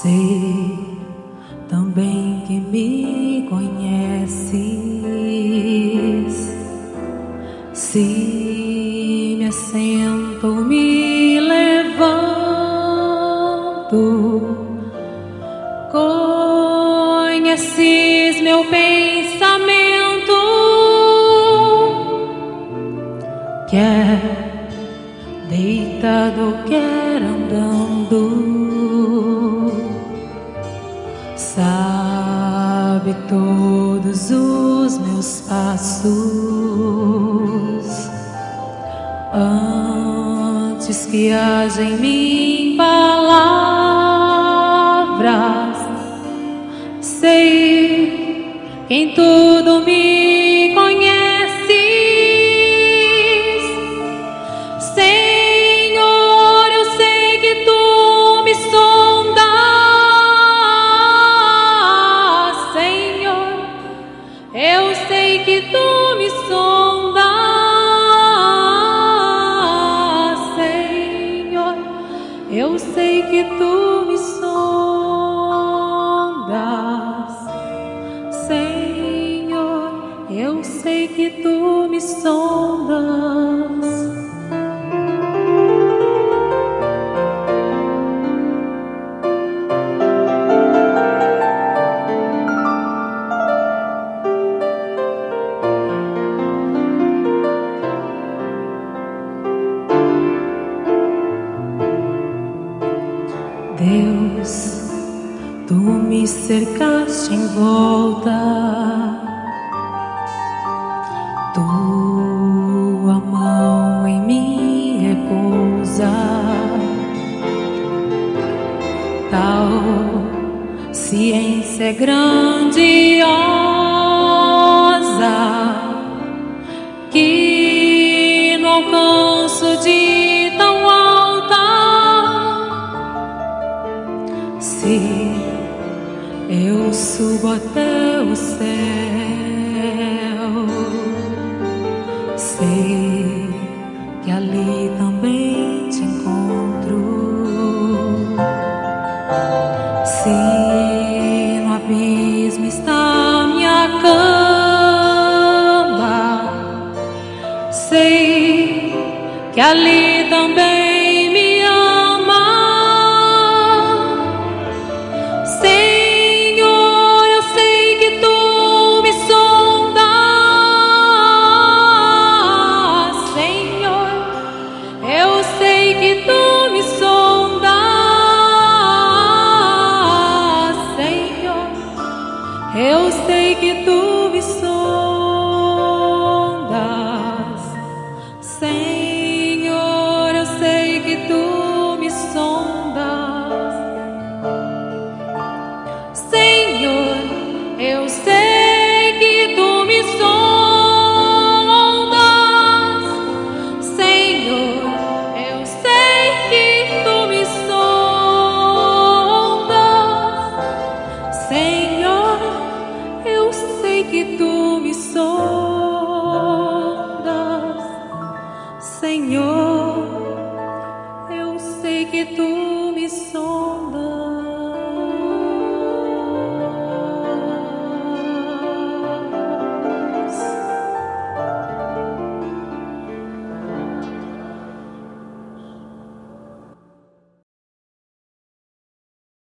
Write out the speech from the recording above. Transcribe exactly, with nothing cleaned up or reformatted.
Sei também que me conheces. Se me assento, me levanto, conheces meu pensamento, quer deitado, quer andando, sabe todos os meus passos, antes que haja em mim palavras. Sei que em tudo me conheces, Senhor. Eu sei que tu me sondas, Senhor. Eu sei que tu me sondas, Senhor. Eu sei que tu me sondas, Senhor. Eu sei que tu me sondas. Deus, tu me cercaste em volta, tua mão em mim repousa, tal ciência é grandiosa que no alcanço de tão alta. Se eu subo até o céu, sei que ali também te encontro. Se no abismo está minha cama, sei que ali